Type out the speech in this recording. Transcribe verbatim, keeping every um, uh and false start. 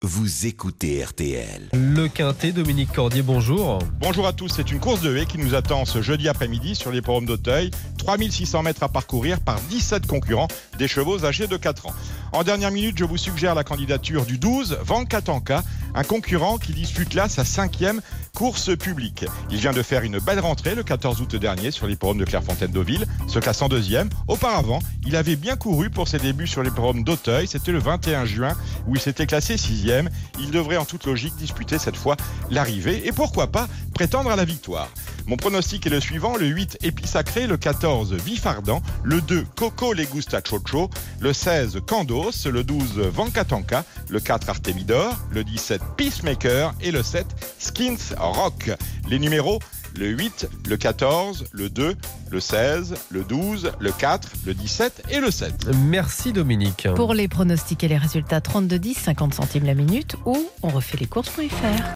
Vous écoutez R T L. Le Quintet, Dominique Cordier, bonjour. Bonjour à tous, c'est une course de haies qui nous attend ce jeudi après-midi sur l'hippodrome d'Auteuil. trois mille six cents mètres à parcourir par dix-sept concurrents, des chevaux âgés de quatre ans. En dernière minute, je vous suggère la candidature du douze, Vankatanka, un concurrent qui dispute là sa cinquième course publique. Il vient de faire une belle rentrée le quatorze août dernier sur l'hippodrome de Clairefontaine-Deauville, se classant deuxième. Auparavant, il avait bien couru pour ses débuts sur l'hippodrome d'Auteuil, c'était le vingt et un juin où il s'était classé sixième. Il devrait en toute logique disputer cette fois l'arrivée et pourquoi pas prétendre à la victoire. Mon pronostic est le suivant, le huit Épicacré, le quatorze Vif Ardent, le deux Coco Le Gusta Chocho, le seize Candos, le douze Vankatanka, le quatre Artemidor, le dix-sept Peacemaker et le sept Skins Rock. Les numéros, le huit, le quatorze, le deux, le seize, le douze, le quatre, le dix-sept et le sept. Merci Dominique. Pour les pronostics et les résultats, trente-deux dix, cinquante centimes la minute ou on refait les courses point F R.